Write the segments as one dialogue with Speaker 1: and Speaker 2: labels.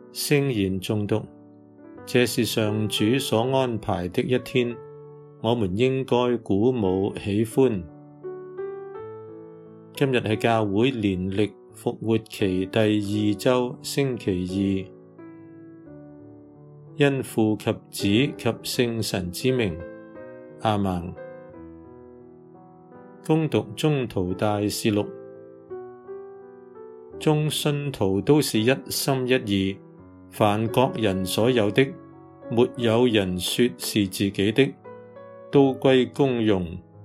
Speaker 1: 聖言誦讀。這是上主所安排的一天，我們應該鼓舞喜歡。今日係教會年曆復活期第2週星期二，因父及子及聖神之名，阿們。恭讀宗徒大事錄。眾信徒都是一心一意，凡各人所有的，沒有人說是自己的，都歸公用。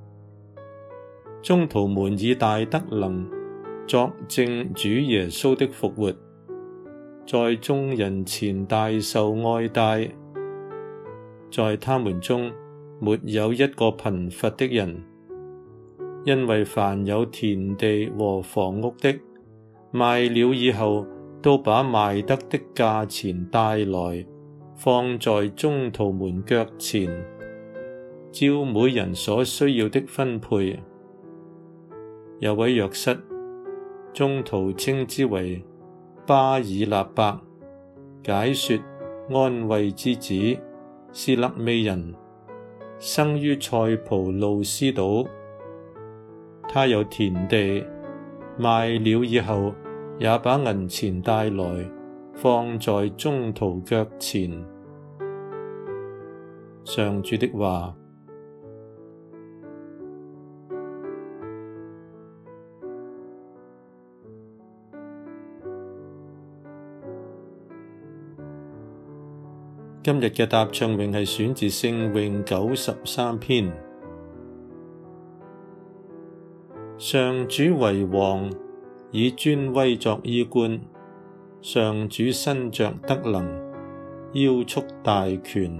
Speaker 1: 宗徒們以大德能作證主耶穌的復活，在眾人前大受愛戴，在他們中沒有一個貧乏的人，因為凡有田地和房屋的，賣了以後，都把賣得的價錢帶來，放在宗徒們腳前，照每人所需要的分配。有位若瑟，宗徒稱之為巴爾納伯，解說安慰之子，是肋未人，生於塞浦路斯島。他有田地，賣了以後，也把銀錢帶來，放在宗徒腳前。上主的話。今日嘅答唱詠係選自聖詠93篇。上主為王，以尊威作衣冠，上主身着德能，腰束大權。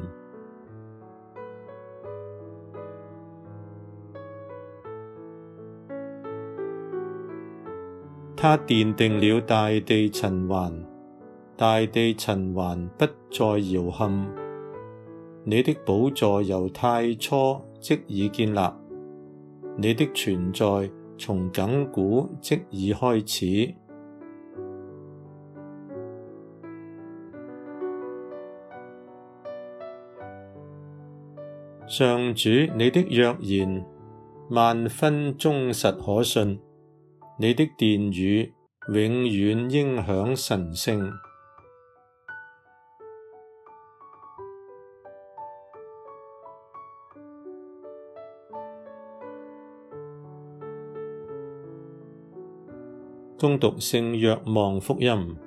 Speaker 1: 他奠定了大地塵寰，大地塵寰不再搖撼。你的寶座由太初即已建立，你的存在從亙古即已開始。上主，你的約言萬分忠實可信，你的殿宇永遠應享神聖。恭讀聖若望福音。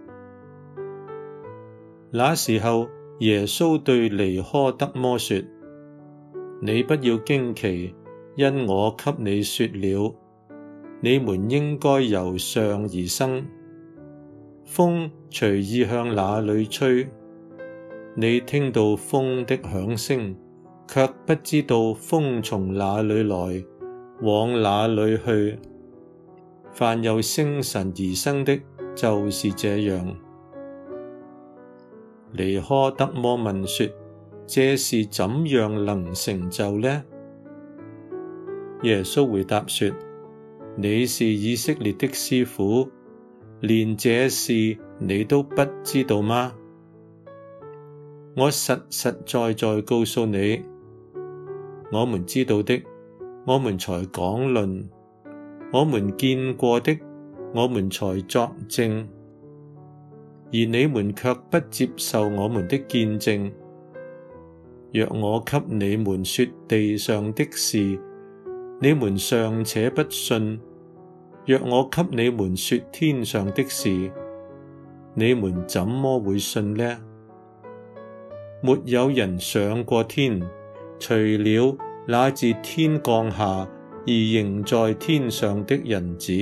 Speaker 1: 那時候，耶穌對尼苛德摩說：你不要驚奇，因我給你說了，你們應該由上而生。風隨意向哪裏吹，你聽到風的響聲，卻不知道風從哪裏來，往哪裏去。凡由聖神而生的，就是這樣。尼苛德摩問說：這事怎樣能成就呢？耶穌回答說：你是以色列的師傅，連這事你都不知道嗎？我實實在在告訴你，我們知道的，我們才講論；我們見過的，我們才作證，而你們卻不接受我們的見證。若我給你們說地上的事，你們尚且不信；若我給你們說天上的事，你們怎麼會信呢？沒有人上過天，除了那自天降下而仍在天上的人子。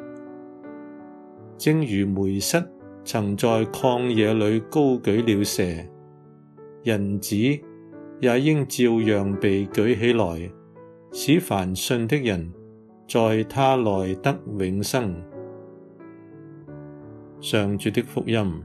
Speaker 1: 正如梅瑟曾在曠野裏高舉了蛇，人子也應照樣被舉起來，使凡信的人在他內得永生。上主的福音。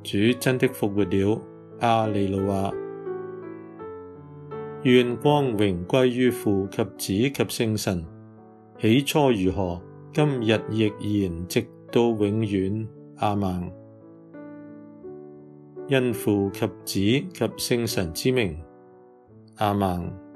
Speaker 1: 主真的復活了，阿利路亞。願光榮歸於父及子及聖神，起初如何，今日亦然，直到永遠，阿們。因父及子及聖神之名，阿們。